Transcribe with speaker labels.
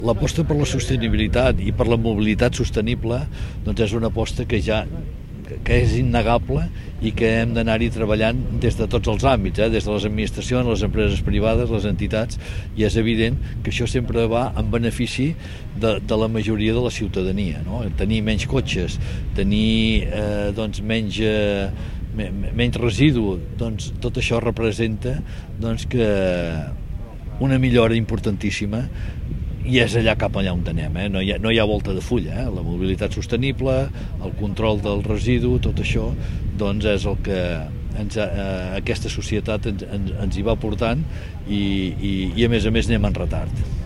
Speaker 1: L'aposta per la sostenibilitat i per la mobilitat sostenible doncs és una aposta que és innegable i que hem d'anar-hi treballant des de tots els àmbits, des de les administracions, les empreses privades, les entitats, i és evident que això sempre va en benefici de la majoria de la ciutadania, no? Tenir menys cotxes, tenir menys residu, doncs tot això representa que una millora importantíssima, i és allà cap allà on anem, no hi ha volta de fulla, la mobilitat sostenible, el control del residu, tot això doncs és el que aquesta societat ens hi va portant i a més anem en retard.